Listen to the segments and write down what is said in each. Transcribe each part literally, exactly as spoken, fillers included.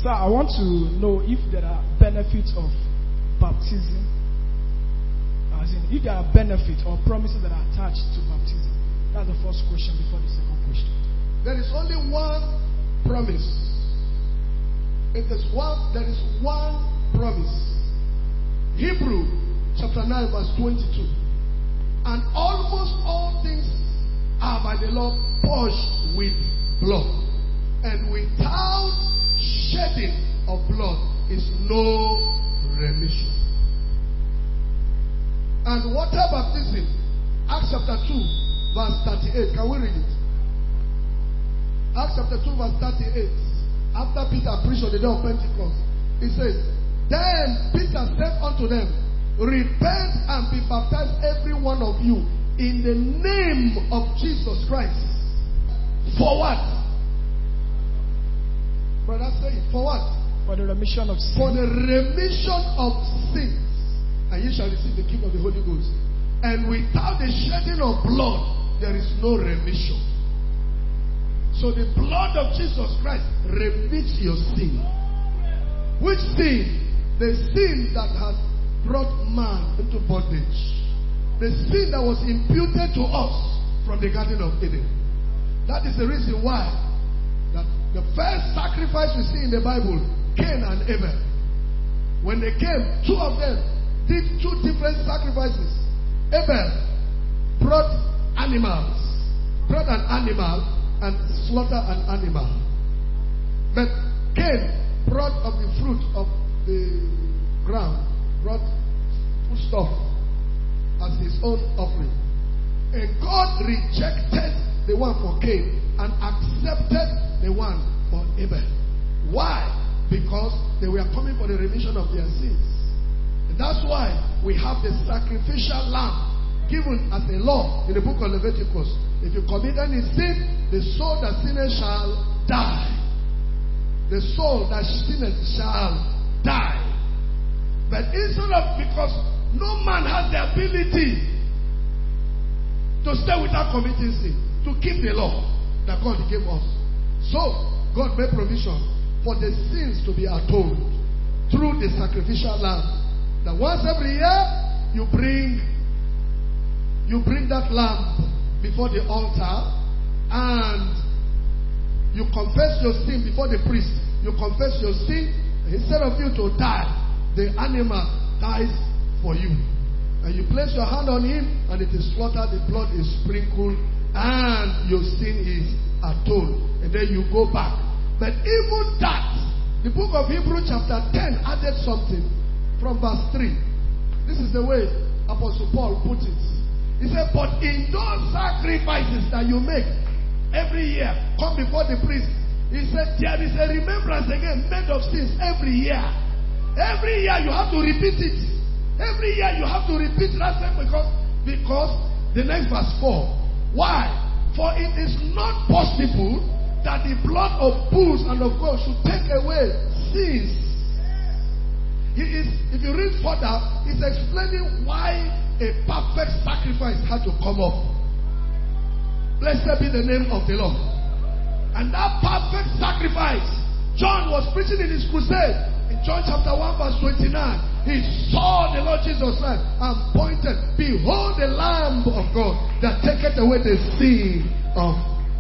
So I want to know if there are benefits of baptism. As in, if there are benefits or promises that are attached to baptism. That's the first question before the second question. There is only one promise. It is one, there is one promise. Hebrew chapter nine verse twenty-two. And almost all things are by the law purged with blood. And without shedding of blood is no remission. And water baptism, Acts chapter two, verse thirty-eight. Can we read it? Acts chapter two, verse thirty-eight. After Peter preached on the day of Pentecost, he says, Then Peter said unto them, Repent and be baptized, every one of you, in the name of Jesus Christ. For what? Brother, say it. For what? For the remission of sins. For the remission of sins. And you shall receive the gift of the Holy Ghost. And without the shedding of blood, there is no remission. So the blood of Jesus Christ remits your sin. Which sin? The sin that has brought man into bondage. The sin that was imputed to us from the Garden of Eden. That is the reason why that the first sacrifice we see in the Bible, Cain and Abel. When they came, two of them did two different sacrifices. Abel brought animals, brought an animal and slaughtered an animal. But Cain brought of the fruit of the ground, brought food stuff as his own offering. And God rejected the one for Cain and accepted the one for Abel. Why? Because they were coming for the remission of their sins. And that's why we have the sacrificial lamb given as a law in the book of Leviticus. If you commit any sin, the soul that sinneth shall die. The soul that sinneth shall die. But instead of, because no man has the ability to stay without committing sin, to keep the law that God gave us. So, God made provision for the sins to be atoned through the sacrificial lamb. That once every year, you bring, you bring that lamb before the altar and you confess your sin before the priest. You confess your sin. Instead of you to die, the animal dies for you. And you place your hand on him and it is slaughtered, the blood is sprinkled, and your sin is atoned. And then you go back. But even that, the book of Hebrews chapter ten added something from verse three. This is the way Apostle Paul put it. He said, but in those sacrifices that you make every year, come before the priest. He said, there is a remembrance again made of sins every year. Every year you have to repeat it. Every year you have to repeat that same because, because the next verse four. Why? For it is not possible that the blood of bulls and of goats should take away sins. He is, if you read further, he's explaining why a perfect sacrifice had to come up. Blessed be the name of the Lord. And that perfect sacrifice, John was preaching in his crusade. In John chapter one verse twenty-nine, he saw the Lord Jesus Christ and pointed, behold the Lamb of God that taketh away the sin of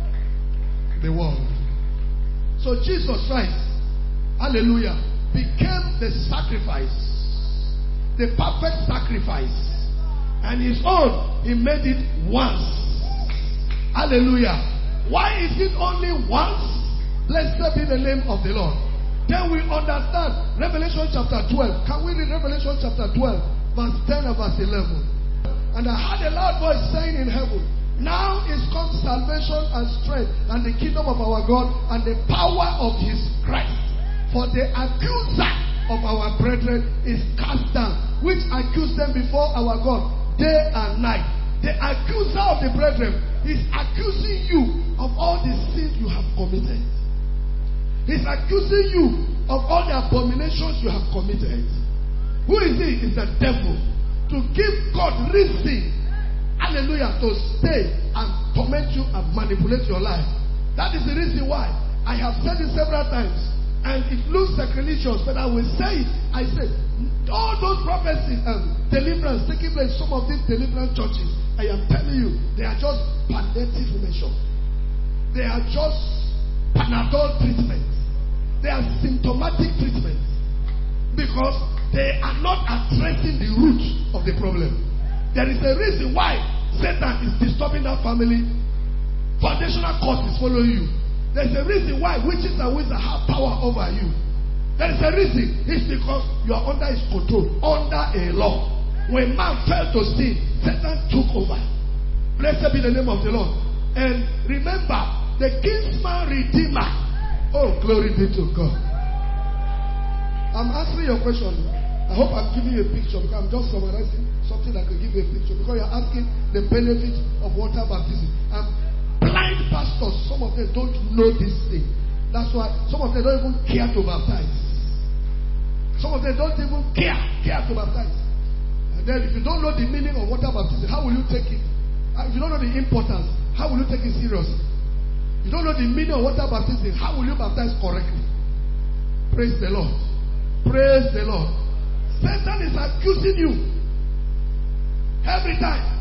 the world. So Jesus Christ, hallelujah, became the sacrifice, the perfect sacrifice. And his own, he made it once. Hallelujah. Why is it only once? Blessed be the name of the Lord. Then we understand Revelation chapter twelve. Can we read Revelation chapter twelve, verse ten and verse eleven? And I heard a loud voice saying in heaven, now is come salvation and strength and the kingdom of our God and the power of his Christ. For the accuser of our brethren is cast down, which accused them before our God day and night. The accuser of the brethren is accusing you of all the sins you have committed. He's accusing you of all the abominations you have committed. Who is he? It's the devil. To give God reason, hallelujah, to stay and torment you and manipulate your life. That is the reason why I have said it several times. And it looks sacrilegious, but I will say it. I said, all those prophecies, um, deliverance taking place, some of these deliverance churches, I am telling you, they are just palliative measures. They are just Panadol treatments. They are symptomatic treatments. Because they are not addressing the root of the problem. There is a reason why Satan is disturbing that family. Foundational cause is following you. There's a reason why witches and wizards have power over you. There is a reason. It's because you are under his control, under a law. When man fell to sin, Satan took over. Blessed be the name of the Lord. And remember, the kinsman redeemer. Oh, glory be to God. I'm answering your question. I hope I'm giving you a picture because I'm just summarizing something that can give you a picture. Because you're asking the benefits of water baptism. I'm blind pastors, some of them don't know this thing. That's why some of them don't even care to baptize. Some of them don't even care, care to baptize. And then if you don't know the meaning of water baptism, how will you take it? If you don't know the importance, how will you take it seriously? You don't know the meaning of water baptism, how will you baptize correctly? Praise the Lord. Praise the Lord. Satan is accusing you every time.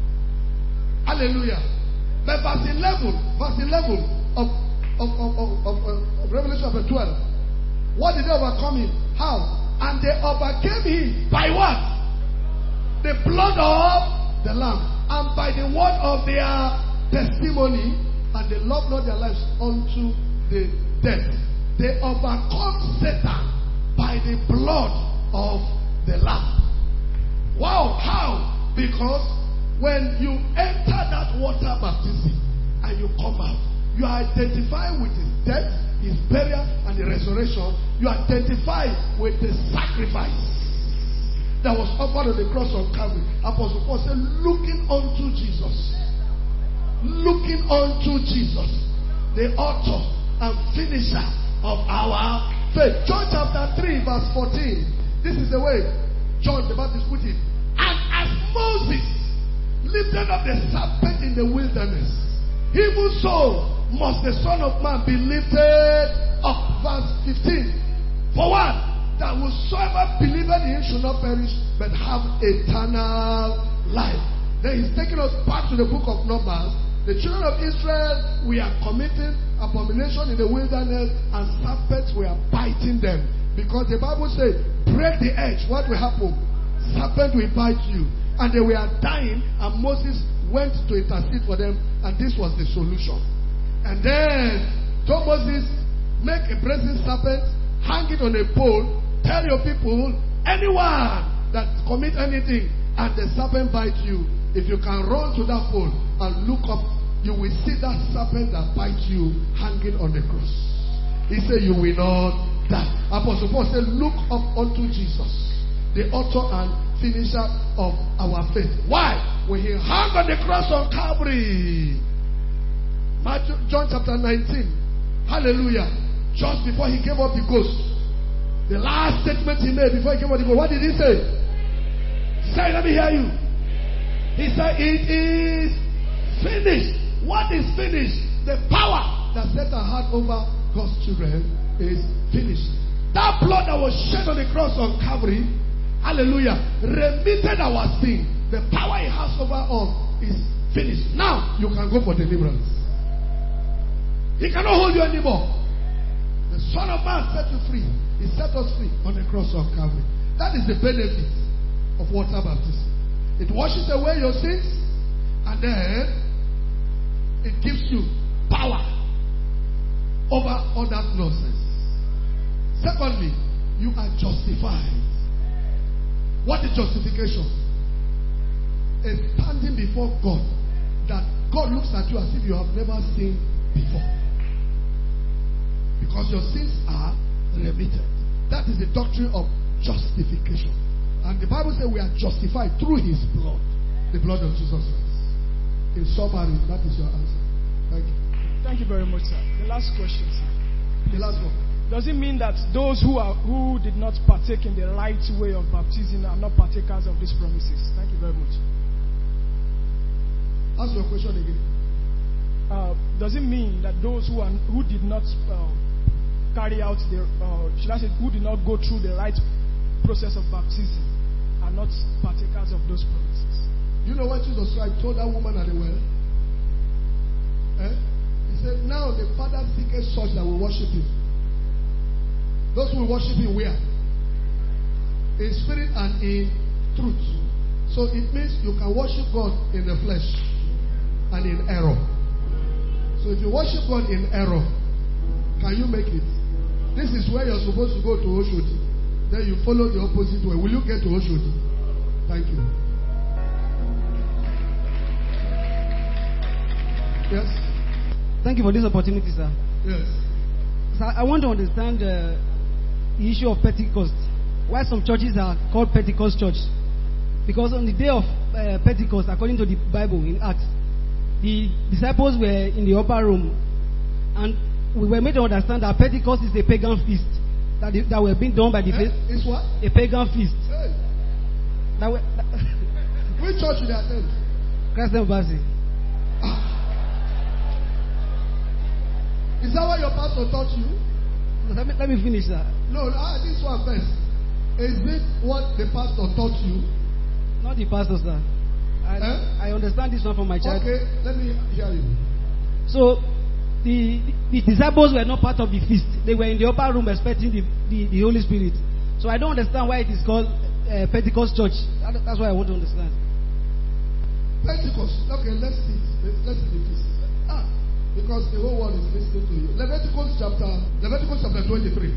Hallelujah. But verse eleven, verse eleven of, of, of, of, of, of Revelation chapter twelve. What did they overcome him? How? And they overcame him by what? The blood of the Lamb. And by the word of their testimony. And they loved not their lives unto the death. They overcome Satan by the blood of the Lamb. Wow, how? Because when you enter that water baptism and you come out, you are identified with his death, his burial, and the resurrection. You identify with the sacrifice that was offered on the cross of Calvary. Apostle Paul said, looking unto Jesus. Looking unto Jesus, the author and finisher of our faith. John chapter three, verse fourteen. This is the way John the Baptist put it. And as Moses lifted up the serpent in the wilderness, even so must the Son of Man be lifted up. Verse fifteen. For what? That whosoever believeth in him should not perish, but have eternal life. Then he's taking us back to the book of Numbers. The children of Israel, we are committing abomination in the wilderness, and serpents were biting them. Because the Bible says, break the edge. What will happen? Serpent will bite you. And they were dying, and Moses went to intercede for them, and this was the solution. And then told Moses, make a brazen serpent, hang it on a pole, tell your people, anyone that commit anything, and the serpent bites you, if you can run to that pole and look up, you will see that serpent that bites you hanging on the cross. He said, you will not die. Apostle Paul said, look up unto Jesus, the author and finisher of our faith. Why? When he hung on the cross on Calvary. Matthew, John chapter nineteen. Hallelujah. Just before he gave up the ghost, the last statement he made before he gave up the ghost, what did he say? Say, let me hear you. He said, it is finished. What is finished? The power that Satan had over God's children is finished. That blood that was shed on the cross on Calvary, hallelujah, remitted our sin. The power it has over us is finished. Now you can go for deliverance. He cannot hold you anymore. The Son of Man set you free. He set us free on the cross of Calvary. That is the benefit of water baptism. It washes away your sins, and then it gives you power over all that nonsense. Secondly, you are justified. What is justification? A standing before God, that God looks at you as if you have never sinned before. Because your sins are remitted. That is the doctrine of justification. And the Bible says we are justified through his blood. The blood of Jesus Christ. In summary, that is your answer. Thank you. Thank you very much, sir. The last question, sir. The last one. Does it mean that those who are who did not partake in the right way of baptism are not partakers of these promises? Thank you very much. Ask your question again. Uh, does it mean that those who are who did not uh, carry out the, uh, should I say, who did not go through the right process of baptism are not partakers of those promises. You know what Jesus Christ told that woman at the well? Eh? He said, now the Father seeketh such that will worship him. Those who will worship him where? In spirit and in truth. So it means you can worship God in the flesh and in error. So if you worship God in error, can you make it? This is where you're supposed to go to Oshodi. Then you follow the opposite way. Will you get to Oshodi? Thank you. Yes? Thank you for this opportunity, sir. Yes. So I want to understand uh, the issue of Pentecost. Why some churches are called Pentecost Church? Because on the day of uh, Pentecost, according to the Bible in Acts, the disciples were in the upper room, and we were made to understand that Pentecost is a pagan feast that, the, that were being done by the eh? faith. It's what? A pagan feast. Hey. That were, that Which church did they attend? Christ Embassy. Ah. Is that what your pastor taught you? Let me, let me finish that. No, ah, this one first. Is it what the pastor taught you? Not the pastor, sir. I, eh? I understand this one from my child. Okay, let me hear you. So, the, the disciples were not part of the feast. They were in the upper room expecting the, the, the Holy Spirit. So, I don't understand why it is called uh, Pentecost Church. That, that's what I want to understand. Pentecost. Okay, let's see. Let's, let's see the feast. Ah, because the whole world is listening to you. Leviticus chapter, Leviticus chapter twenty-three.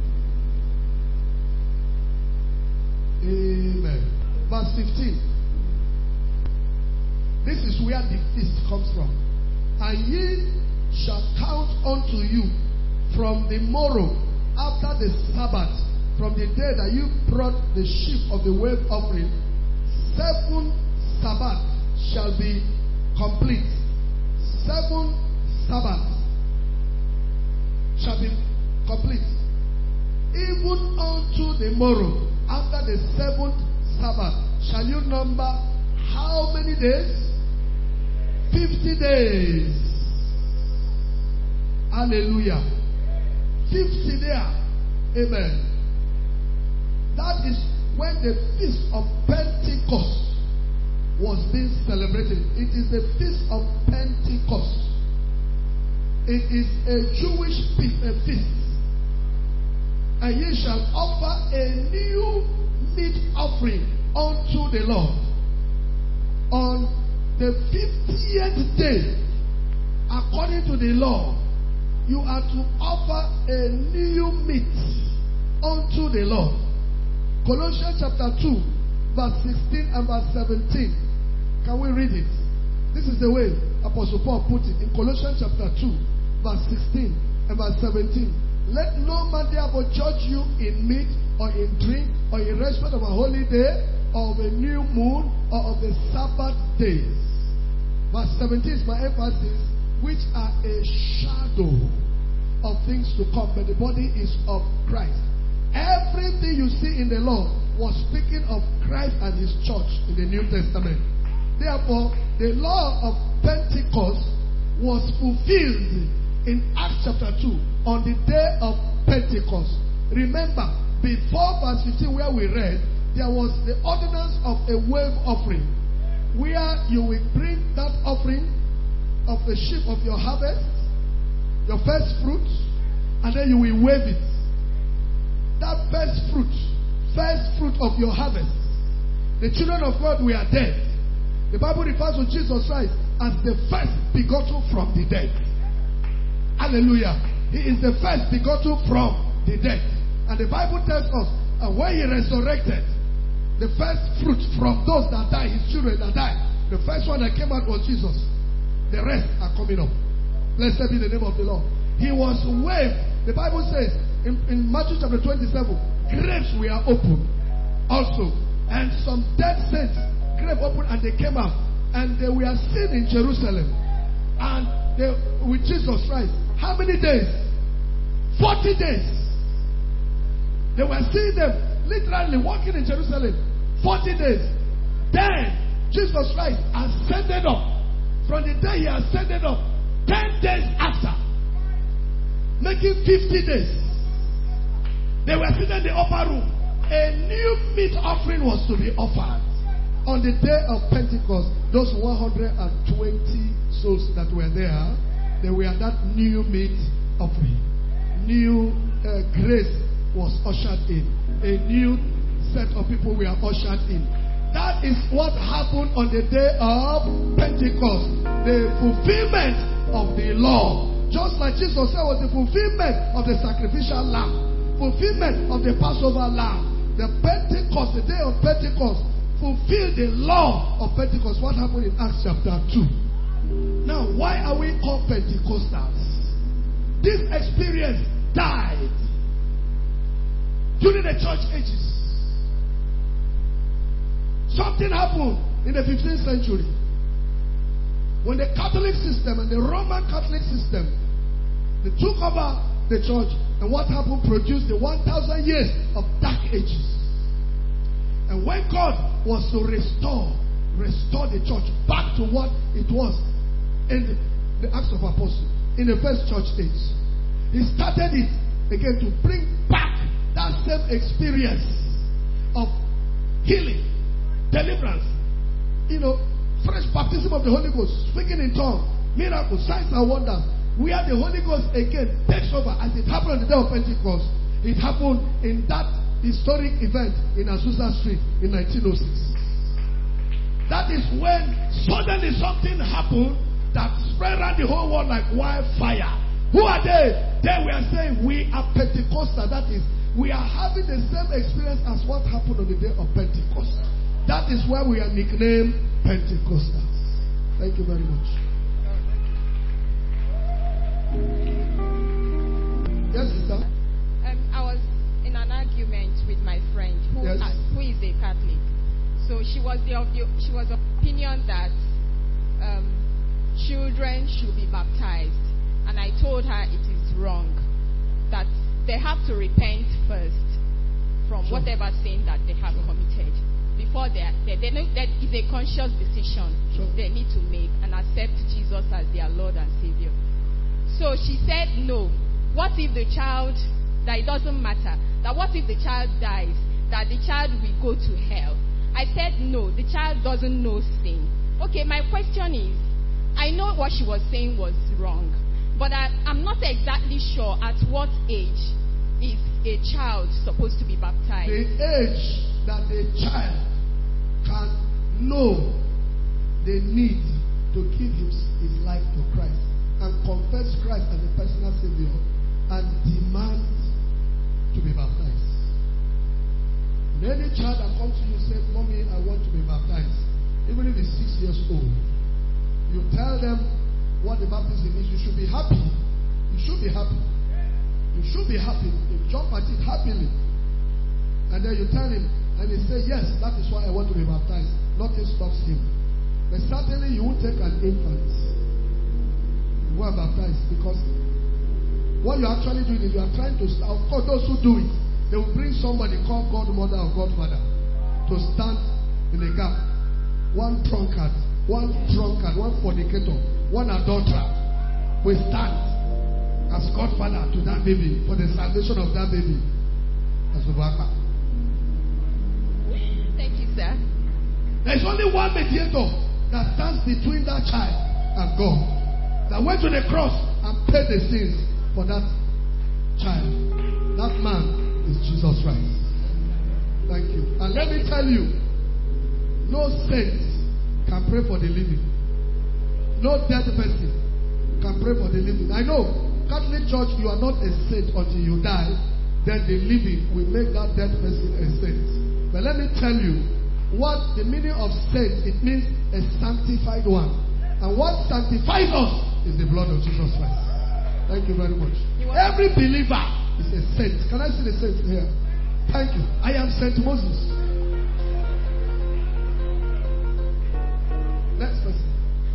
Amen. Verse fifteen. This is where the feast comes from. And ye shall count unto you from the morrow after the Sabbath, from the day that you brought the sheaf of the wave offering, seven Sabbaths shall be complete. Seven Sabbaths shall be complete. Even unto the morrow, after the seventh Sabbath, shall you number how many days? Fifty days. Hallelujah. Fifty there. Amen. That is when the feast of Pentecost was being celebrated. It is the feast of Pentecost. It is a Jewish feast. And ye shall offer a new meat offering unto the Lord. On the fiftieth day, according to the law, you are to offer a new meat unto the Lord. Colossians chapter two, verse sixteen and verse seventeen. Can we read it? This is the way Apostle Paul put it in Colossians chapter two, verse sixteen and verse seventeen. Let no man therefore judge you in meat or in drink or in respect of a holy day or of a new moon or of the Sabbath days. Verse seventeen is my emphasis, which are a shadow of things to come, but the body is of Christ. Everything you see in the law was speaking of Christ and his church in the New Testament. Therefore, the law of Pentecost was fulfilled in Acts chapter two on the day of Pentecost. Remember, before verse fifteen where we read, there was the ordinance of a wave offering, where you will bring that offering of the sheaf of your harvest, your first fruit, and then you will wave it. That first fruit, first fruit of your harvest, the children of God were dead. The Bible refers to Jesus Christ as the first begotten from the dead. Hallelujah. He is the first begotten from the dead. And the Bible tells us, and when he resurrected, the first fruit from those that died, his children that died, the first one that came out was Jesus. The rest are coming up. Blessed be the name of the Lord. He was waved. The Bible says in, in Matthew chapter twenty-seven, graves were opened also. And some dead saints, grave opened and they came out. And they were seen in Jerusalem. And they, with Jesus Christ. How many days? forty days. They were seeing them literally walking in Jerusalem. forty days. Then Jesus Christ ascended up. From the day he ascended up, ten days after, making fifty days. They were sitting in the upper room. A new meat offering was to be offered. On the day of Pentecost, those one hundred twenty souls that were there, they were that new meat offering. New uh, grace was ushered in. A new set of people were ushered in. That is what happened on the day of Pentecost. The fulfillment of the law. Just like Jesus said was the fulfillment of the sacrificial lamb. Fulfillment of the Passover lamb. The Pentecost, the day of Pentecost, fulfilled the law of Pentecost. What happened in Acts chapter two? Now, why are we called Pentecostals? This experience died during the church ages. Something happened in the fifteenth century when the Catholic system and the Roman Catholic system, they took over the church, and what happened produced the one thousand years of dark ages. And when God was to restore, restore the church back to what it was in the, the Acts of Apostles, in the first church age, He started it again to bring back that same experience of healing, deliverance, you know, fresh baptism of the Holy Ghost, speaking in tongues, miracles, signs and wonders, where the Holy Ghost again takes over as it happened on the day of Pentecost. It happened in that historic event in Azusa Street in nineteen oh six. That is when suddenly something happened that spread around the whole world like wildfire. Who are they? They were saying we are Pentecostal. That is, we are having the same experience as what happened on the day of Pentecost. That is why we are nicknamed Pentecostals. Thank you very much. Yes, sister. Um, I was in an argument with my friend who, Yes. uh, who is a Catholic. So she was the, of the she was of opinion that um, children should be baptized, and I told her it is wrong. That they have to repent first from Sure. whatever sin that they have committed before they they, they know that it's a conscious decision Sure. they need to make and accept Jesus as their Lord and Savior. So she said no. What if the child, that it doesn't matter, that what if the child dies, that the child will go to hell? I said no, the child doesn't know sin. Okay, my question is, I know what she was saying was wrong, but I, I'm not exactly sure at what age is a child supposed to be baptized. The age that the child can know the need to give his, his life to Christ and confess Christ as a personal Savior and demand to be baptized. When any child that comes to you and says, Mommy, I want to be baptized, even if he's six years old, you tell them what the baptism is. You should be happy. You should be happy. You should be happy. You jump at it happily. And then you tell him, and he says, yes, that is why I want to be baptized. Nothing stops him. But certainly you won't take an infant to go and baptize, because what you're actually doing is you are trying to, of course, those who do it, they will bring somebody called godmother or godfather to stand in the gap. One drunkard, one drunkard, one fornicator, one adulterer will stand as godfather to that baby for the salvation of that baby. That's Obaka. Thank you, sir. There is only one mediator that stands between that child and God, that went to the cross and paid the sins for that child. That man is Jesus Christ. Thank you. And let me tell you, no saint can pray for the living. No dead person can pray for the living. I know, Catholic Church, you are not a saint until you die. Then the living will make that dead person a saint. But let me tell you, what the meaning of saint, it means a sanctified one. And what sanctifies us is the blood of Jesus Christ. Thank you very much. Every believer is a saint. Can I see the saint here? Thank you. I am Saint Moses. Next person.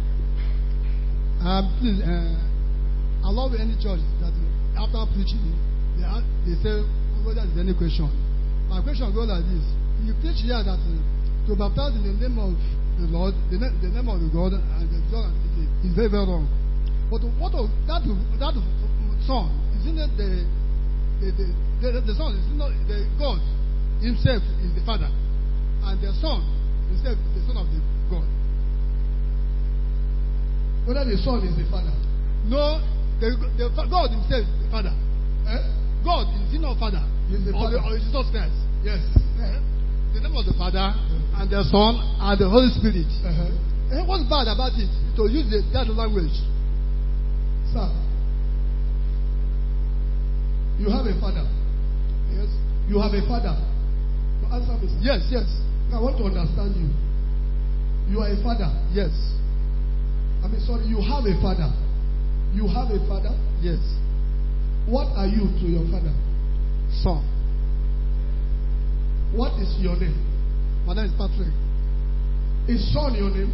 Um, please, uh, I love any church that after preaching, they, ask, they say, whether there's any question. My question goes like this. You preach here that uh, to baptize in the name of the Lord, the, na- the name of the God, and the Lord is very, very wrong. But what of that, that son, is isn't it the the the, the, the son is not the God himself is the father, and the son himself is the son of the God. Whether the son is the father. No, the, the God himself is the father. Eh? God is he not father? He's the or, father. The, or Jesus Christ. Yes. Eh? The name of the Father and the Son and the Holy Spirit. Uh-huh. Eh, what's bad about it? To use the, that language. Sir, you have a father. Yes. You have a father. No, answer me, sir. Yes, yes. I want to understand you. You are a father. Yes. I mean, sorry, you have a father. You have a father. Yes. What are you to your father? Son. What is your name? My name is Patrick. Is son your name?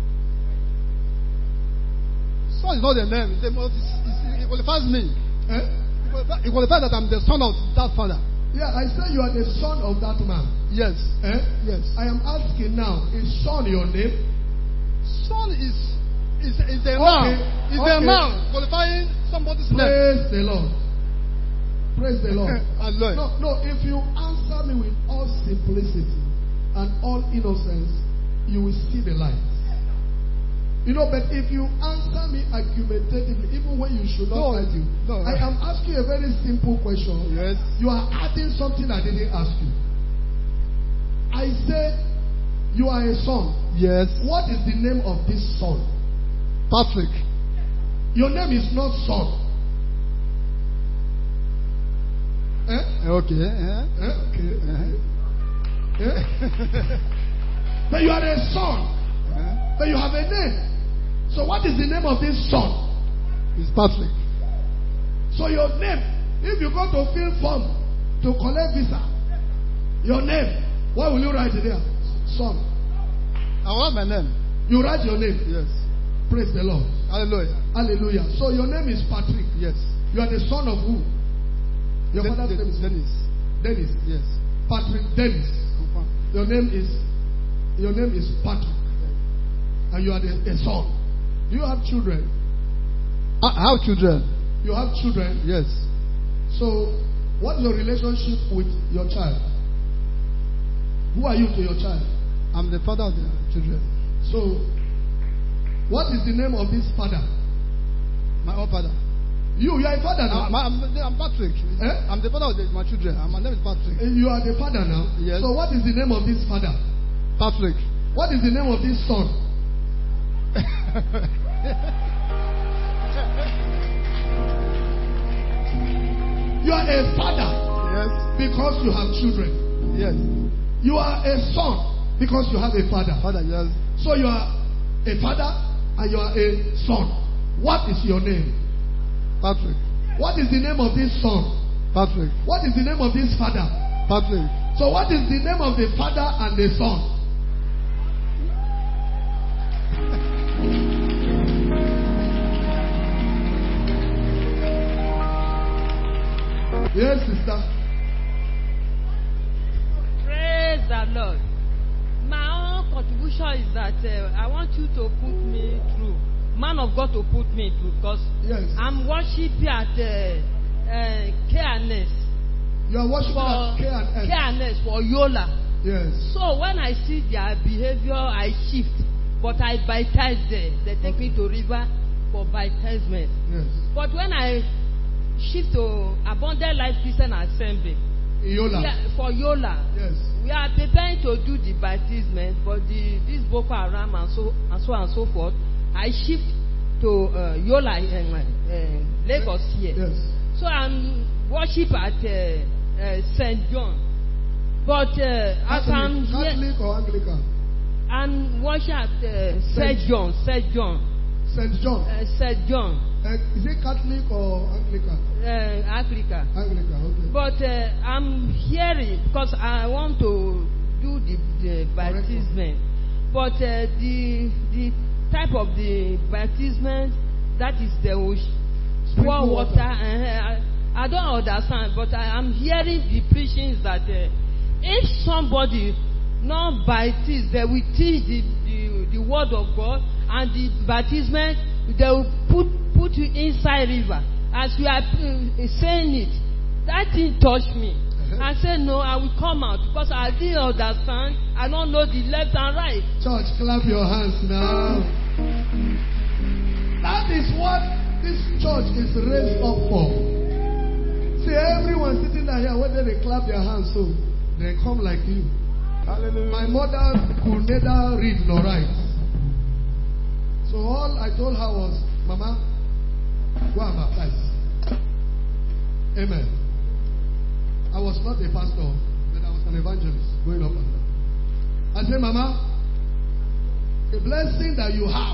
Son is not the name. It's the most, it's, it's, it qualifies me. Eh? It qualifies, it qualifies that I'm the son of that father. Yeah, I say you are the son of that man. Yes. Eh? Yes. I am asking now, is son your name? Son is is is a Okay, noun. Is a okay. noun qualifying somebody's name. Praise the Lord. Praise the Lord. Hallelujah. No, no, if you answer me with all simplicity and all innocence, you will see the light. You know, but if you answer me argumentatively, even when you should not No, argue, no. I am asking a very simple question. Yes. You are adding something I didn't ask you. I say you are a son. Yes. What is the name of this son? Patrick. Your name is not son. Eh? Okay. Eh? Eh? Okay. Uh-huh. Eh? But you are a son. Uh-huh. But you have a name. So what is the name of this son? It's Patrick. So your name, if you go to fill form to collect visa, your name, what will you write there? Son. I want my name. You write your name. Yes. Praise the Lord. Hallelujah. Hallelujah. So your name is Patrick. Yes. You are the son of who? Your Den- father's Den- name is Dennis. Dennis. Yes. Patrick Dennis. Confirm. Your name is your name is Patrick. And you are the, a son. Do you have children? I I have children. You have children. Yes. So what is your relationship with your child? Who are you to your child? I'm the father of the children. So what is the name of this father? My own father. You, you are a father now. I'm, I'm, I'm Patrick. Eh? I'm the father of the, my children. My name is Patrick. You are the father now. Yes. So what is the name of this father? Patrick. What is the name of this son? You are a father Yes. because you have children. Yes. You are a son because you have a father. Father, yes. So you are a father and you are a son. What is your name? Patrick. What is the name of this son? Patrick. What is the name of this father? Patrick. So what is the name of the father and the son? Yes, sister. Praise the Lord. My own contribution is that uh, I want you to put me through. Man of God to put me through because Yes. I'm worshiping at uh, uh, K and S You are worshiping for at K and S. K and S for Yola. Yes. So when I see their behavior, I shift. But I baptize them. They take me to river for baptism. Yes. But when I shift to Abundant Life Christian Assembly Yola. we are- for Yola, Yes. we are preparing to do the baptism, but the this Boko Haram and so and so and so forth. I shift to uh, Yola in uh, Lagos here. Yes. So I'm worship at uh, uh, Saint John. But uh, as I'm Catholic, here, Catholic or Anglican? I'm worship at uh, Saint John, Saint John, Saint John. uh, Saint John, Uh, is it Catholic or Anglican? uh, Africa. Anglican, okay. But uh, I'm hearing because I want to do the, the baptism. But uh, the the type of the baptism that is the Sprinkle pour water. water. Uh, I, I don't understand, but I am hearing the preachings that uh, if somebody not baptized, they will teach the, the the word of God and the baptism they will put put you inside river as we are uh, saying it, that thing touched me. Uh-huh. I said, no, I will come out because I didn't understand. I don't know the left and right. Church, clap your hands now. That is what this church is raised up for. See, everyone sitting down here, when they clap their hands, so they come like you. Hallelujah. My mother could neither read nor write. So all I told her was, Mama, go and baptize. Amen. I was not a pastor, but I was an evangelist going up and down. I said, Mama, the blessing that you have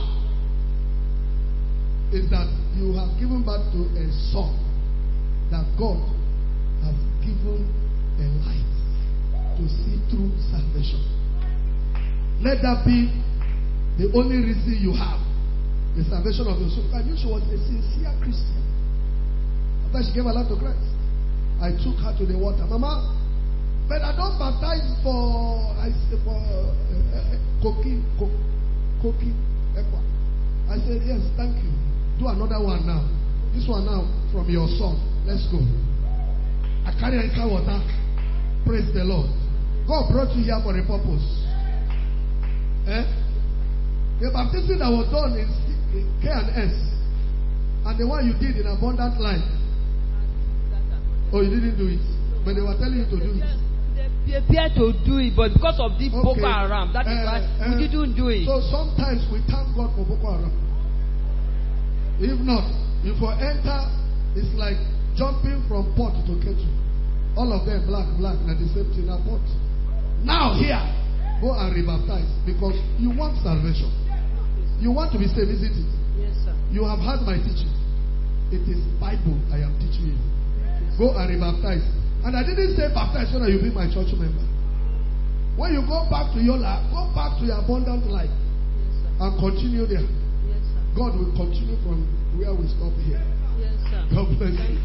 is that you have given birth to a son that God has given a light to see through salvation. Let that be the only reason you have the salvation of your soul. I knew she was a sincere Christian. After she gave her life to Christ, I took her to the water. Mama, but I don't baptize for I say for cooking, cooking. I said yes, thank you. Do another one now. This one now from your son. Let's go. I carry inside water. Praise the Lord. God brought you here for a purpose. Eh? The baptism that was done in K and S, and the one you did in Abundant Life. Oh, you didn't do it, but they were telling you to do it. They appear to do it, but because of the Okay. Boko Haram, that is Uh, why uh, we didn't do it. So sometimes we thank God for Boko Haram. If not, if you enter, it's like jumping from pot to kettle. All of them black, black, like the same thing, pot. Now here, go and rebaptize because you want salvation. You want to be saved, isn't it? Yes, sir. You have heard my teaching. It is Bible I am teaching you. Go and rebaptize. And I didn't say baptize so that you be my church member. When you go back to your life, go back to your abundant life. Yes, sir. And continue there. Yes, sir. God will continue from where we stop here. Yes, sir. God bless you.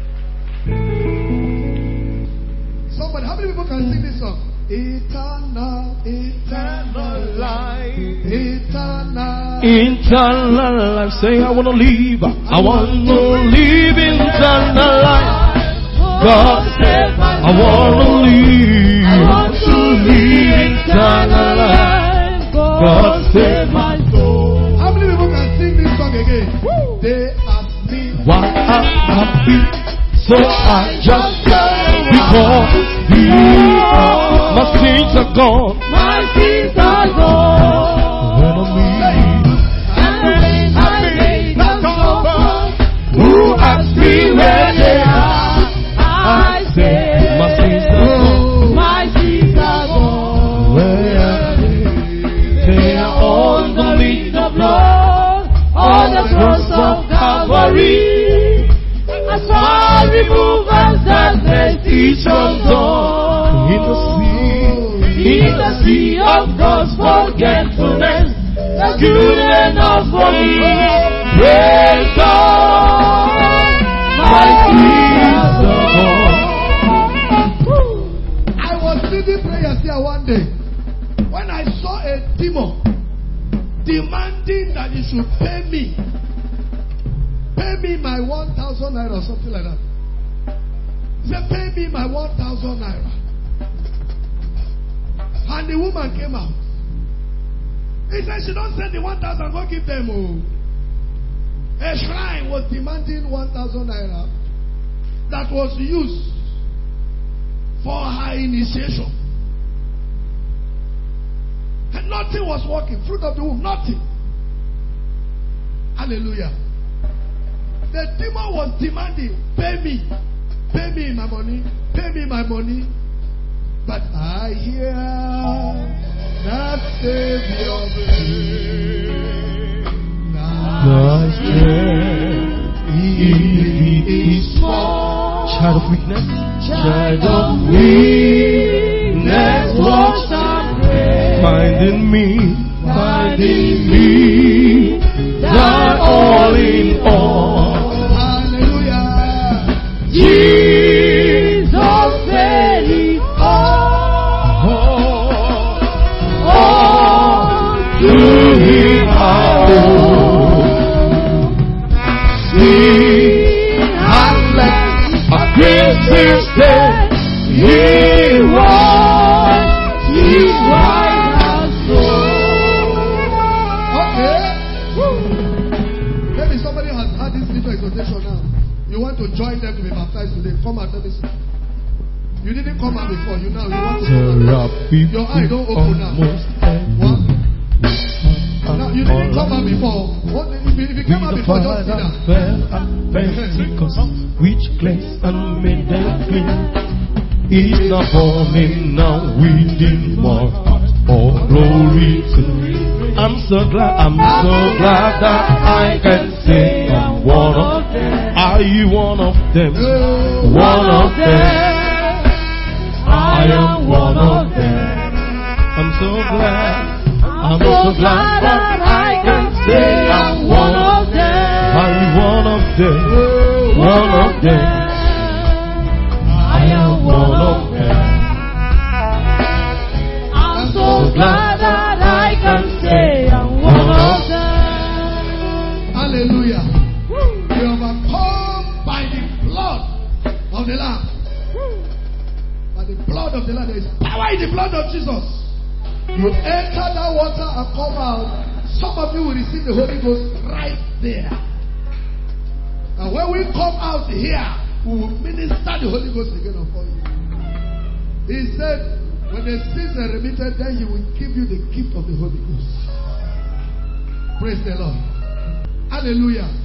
Somebody, how many people can sing this song? Eternal, eternal life, eternal, eternal life. Say, I want to live. I want to live eternal life. God said, I want to live. I want to live eternal life. God save my soul. How many people can sing this song again? Woo. They ask me why I'm happy, so I just because He, my sins are gone. My sins are gone. When I'm leaving, and I made them someone who asked me where they are. I say, my sins are gone. My sins are gone. Where are they? They are on the meat of blood, on the cross of Calvary. As far removed as darkness is from dawn, in the sea, in the sea of God's forgetfulness, that's good enough for me. Praise God, my sins are gone. I was leading prayers here one day when I saw a demon demanding that you should pay me. Pay me my one thousand naira or something like that. He said, pay me my one thousand naira. And the woman came out. He said, she don't send the one thousand, go give them. Oh. A shrine was demanding one thousand naira that was used for her initiation. And nothing was working. Fruit of the womb, nothing. Hallelujah. The demon was demanding, pay me, pay me my money, pay me my money. But I hear that Savior say, my strength is small. Child of weakness, child of weakness, watch and pray. Finding me, finding me, that all in all. Jesus said it all, all to Him I owe. Sing You didn't come out before. You now you want to come out. Your eye don't open now. What? Now you didn't come out before. What? If you, if you came out before, just sit down. Pentecost, which cleansed and made them clean, is now burning now within my heart. All glory to you. I'm so glad, I'm so glad that I can say I'm one of them. Are you one of them? One of them. I am one of them. I'm so glad. I'm so glad that I can say I'm one of them. Are you one of them? One of them. I am one of them. I'm so glad that I can say I'm one of them. Hallelujah. You overcome by the blood of the Lamb. By the blood of the Lamb. There is power in the blood of Jesus. You enter that water and come out. Some of you will receive the Holy Ghost right there. And when we come out here, we will minister the Holy Ghost again upon you. He said, when the sins are remitted, then He will give you the gift of the Holy Ghost. Praise the Lord. Hallelujah.